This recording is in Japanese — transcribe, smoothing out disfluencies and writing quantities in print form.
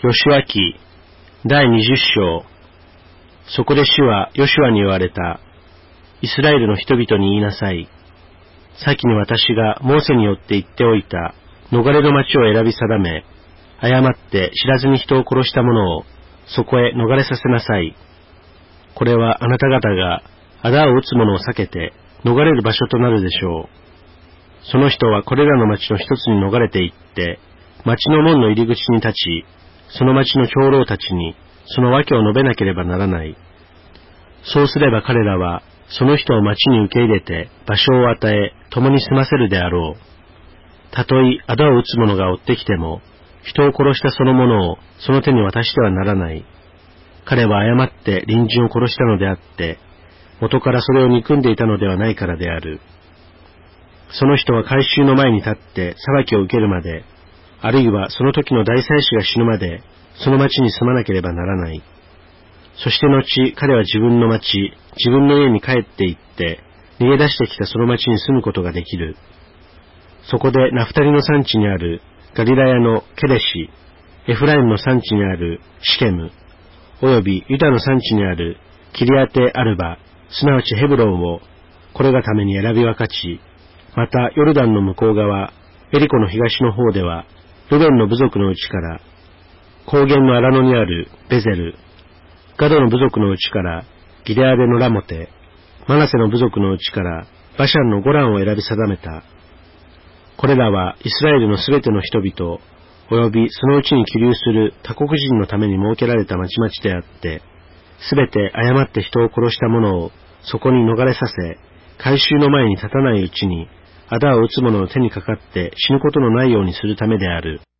ヨシュア記第20章。そこで主はヨシュアに言われた。イスラエルの人々に言いなさい。先に私がモーセによって言っておいた逃れの町を選び定め、誤って知らずに人を殺した者をそこへ逃れさせなさい。これはあなた方が仇を討つ者を避けて逃れる場所となるでしょう。その人はこれらの町の一つに逃れて行って、町の門の入り口に立ち、その町の長老たちにその訳を述べなければならない。そうすれば彼らはその人を町に受け入れて場所を与え、共に住ませるであろう。たとえ仇を討つ者が追ってきても、人を殺したその者をその手に渡してはならない。彼は誤って隣人を殺したのであって、元からそれを憎んでいたのではないからである。その人は改宗の前に立って裁きを受けるまで、あるいはその時の大祭司が死ぬまで、その町に住まなければならない。そして後、彼は自分の町、自分の家に帰って行って、逃げ出してきたその町に住むことができる。そこでナフタリの山地にあるガリラヤのケデシ、エフライムの山地にあるシケム、およびユダの山地にあるキリアテアルバ、すなわちヘブロンを、これがために選び分かち、またヨルダンの向こう側、エリコの東の方では、ルベンの部族のうちから、高原の荒野にあるベゼル、ガドの部族のうちからギレアデのラモテ、マナセの部族のうちからバシャンのゴランを選び定めた。これらはイスラエルのすべての人々、およびそのうちに起立する他国人のために設けられた町々であって、すべて誤って人を殺した者をそこに逃れさせ、改宗の前に立たないうちに、仇を討つ者の手にかかって死ぬことのないようにするためである。